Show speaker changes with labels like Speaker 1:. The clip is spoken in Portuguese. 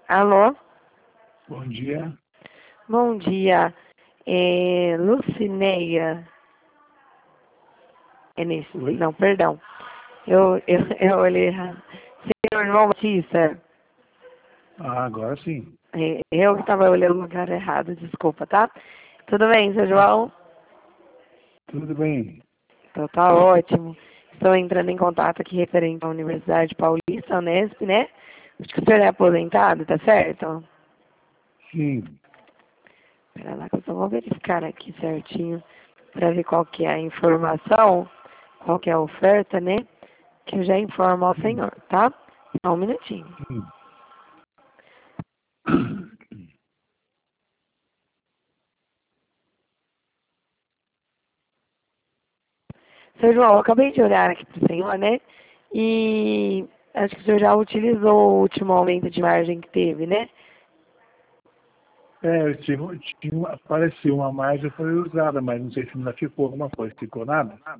Speaker 1: Alô?
Speaker 2: Bom dia.
Speaker 1: Bom dia. Lucineia.
Speaker 2: Oi?
Speaker 1: Não, perdão. Eu olhei errado. Senhor João Batista.
Speaker 2: Agora sim.
Speaker 1: Eu que estava olhando o lugar errado, desculpa, tá? Tudo bem, seu João?
Speaker 2: Tudo bem.
Speaker 1: Então tá ótimo. Estou entrando em contato aqui referente à Universidade Paulista, Unesp, né? Acho que o senhor é aposentado, tá certo?
Speaker 2: Sim.
Speaker 1: Espera lá que eu só vou verificar aqui certinho para ver qual que é a informação, qual que é a oferta, né? Que eu já informo ao
Speaker 2: Sim.
Speaker 1: senhor, tá? Só um minutinho.
Speaker 2: Sim.
Speaker 1: Seu João, eu acabei de olhar aqui para o senhor, né? E acho que o senhor já utilizou o último aumento de margem que teve, né?
Speaker 2: Apareceu uma margem, foi usada, mas não sei se ainda ficou alguma coisa. Ficou nada?